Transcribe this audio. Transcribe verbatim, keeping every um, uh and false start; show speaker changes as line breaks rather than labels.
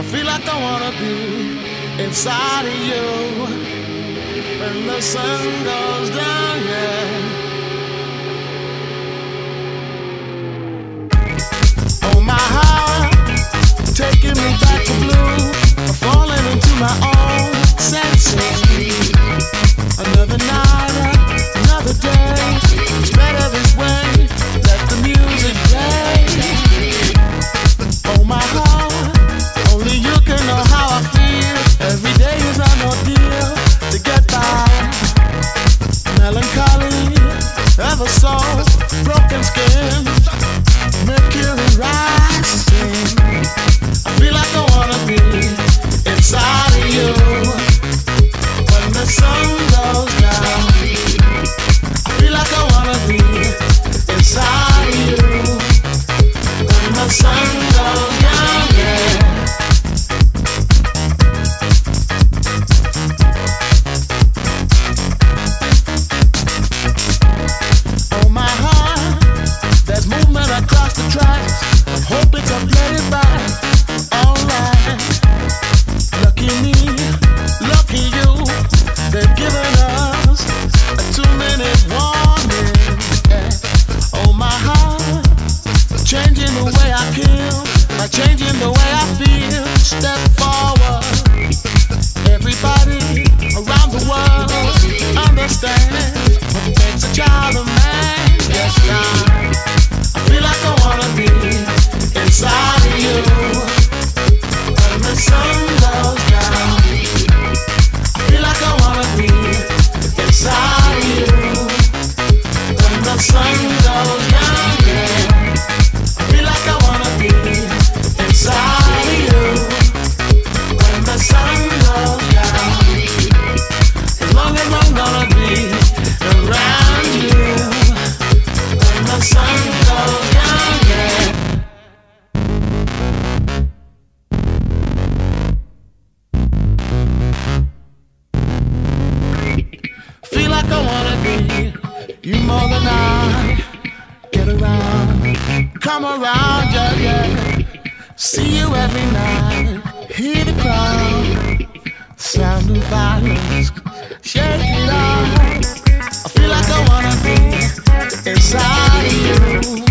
feel like I wanna be inside of you when the sun goes down, yeah. Oh my heart, taking me back to blue, I'm falling into my own senses. Another night, another day, it's better this way, let the music play. Oh my heart, only you can know how I feel. Every day is an ordeal to get by. Melancholy, ever so broken skin, mercury rising. I feel like I wanna be inside of you when the sun goes down. I feel like I wanna be inside of you when the sun goes down, yeah. Oh my heart, there's movement across the tracks. Hope it's uploaded back. Alright, lucky me, lucky you. They've given us a two-minute warning. Yeah. Oh my heart, changing the way I kill, by changing the way I feel. Step forward. Everybody around the world understands what makes a child a man. Yes, I, I feel like I wanna be inside of you when the sun goes down. I feel like I wanna be inside of you when the sun goes down, yeah. I feel like I wanna be inside of you when the sun goes down. As long as I'm gonna be around you when the sun goes down, yeah. Feel like I wanna be you more than I. Get around, come around, yeah, yeah. See you every night, hear the crowd, sound of violence, shake it off. I feel like I wanna be inside of you